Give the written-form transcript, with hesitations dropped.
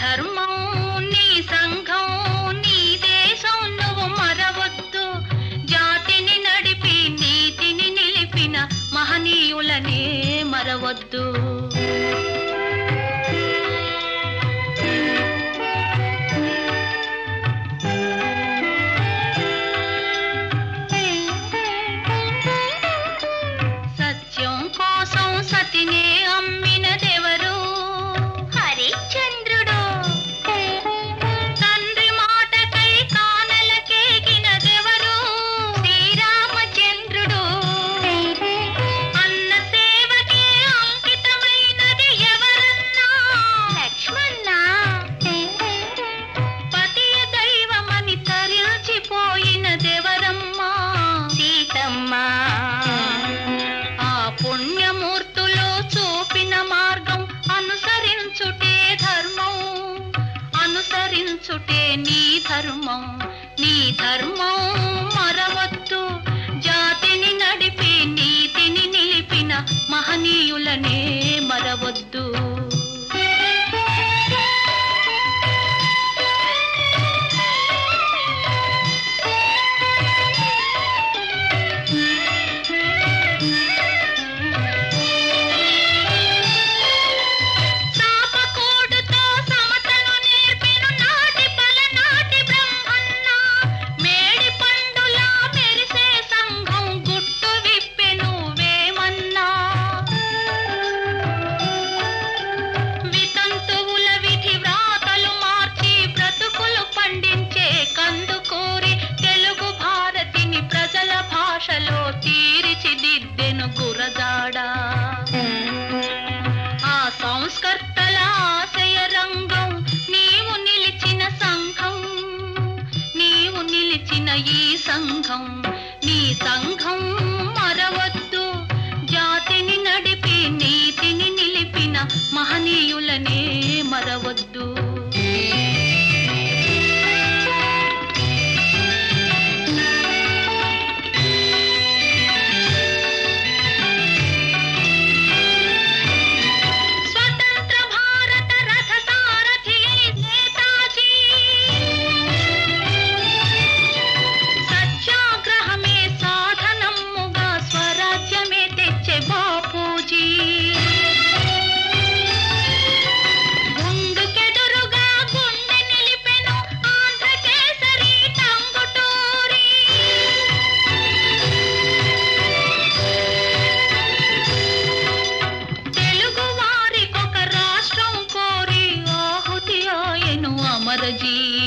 ధర్మం నీ సంఘం నీ దేశం నువ్వు మరవద్దు. జాతిని నడిపి నీతిని నిలిపిన మహనీయులనే మరవద్దు. సత్యం కోసం సతినే అమ్మినదెవరు? హరిశ్చంద్రుడు. తండ్రి మాటకై కానలకేగినదెవరు? శ్రీరామచంద్రుడు. అన్న సేవకే అంకితమైనది ఎవరన్నా? లక్ష్మణ. పతియ దైవమని తరించిపోయినదెవరమ్మా? సీతమ్మ. పుణ్యమూర్తులు చూపిన మార్గం అనుసరించుటే ధర్మం, అనుసరించుటే నీ ధర్మం. నీ ధర్మం మరవద్దు. జాతిని నడిపి నీతిని నిలిపిన మహనీయులనే మరవద్దు. తీర్చిదిద్దెను గురజాడ. ఆ సంస్కర్తల ఆశయ రంగం నీవు నిలిచిన సంఘం, నీవు నిలిచిన ఈ సంఘం. నీ సంఘం మరవద్దు. జాతిని నడిపి నీతిని నిలిపిన మహనీయులనే మరవద్దు. అమరజీ